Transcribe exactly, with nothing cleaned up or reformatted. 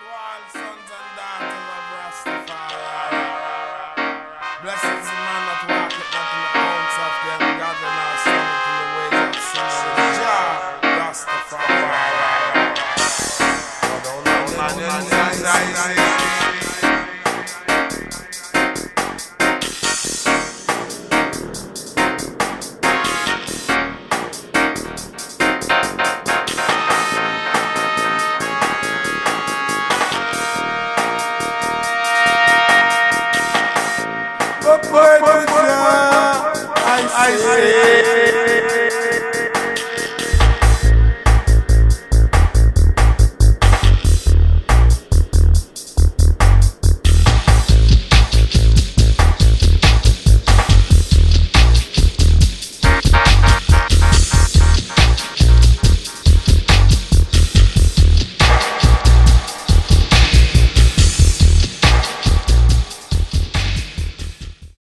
all sons and daughters of Rastafari. Blessed is the man that walketh not in the counsel of them, godly nor standeth in the ways of sinners. Jah Rastafari. Oh, don't know, man, you know, I say